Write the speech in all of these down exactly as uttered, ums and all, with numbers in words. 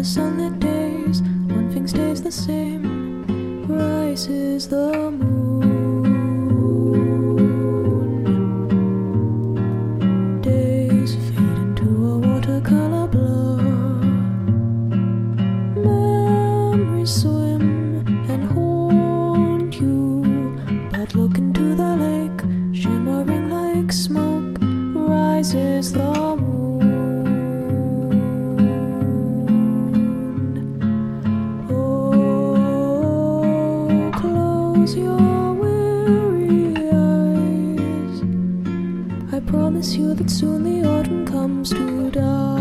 sunlit days, one thing stays the same, rises the moon. Days fade into a watercolor blur, memories swim and haunt you, but look into the lake, shimmering like smoke, rises the moon. Oh, close your weary eyes. I promise you that soon the autumn comes to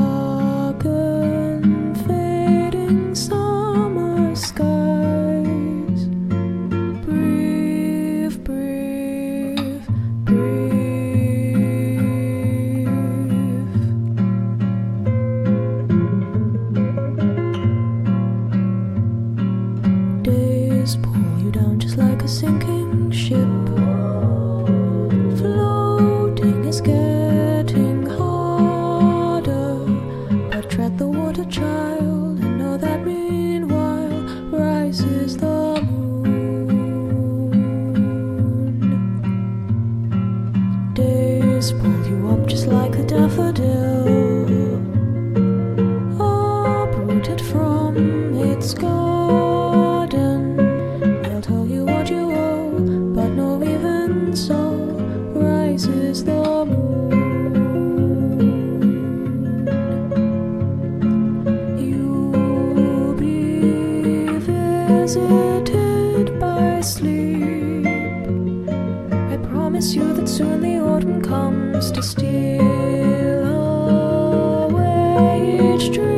darken fading summer skies. Breathe, breathe, breathe. Days pull you down just like a sinking ship. Floating is getting harder, but tread the water, child, and know that meanwhile rises the moon. Days pull you up just like a daffodil, uprooted from its garden. They'll tell you what you owe, but no, even so rises the moon. You'll be visited by sleep. I promise you that soon the autumn comes to steal away each dream.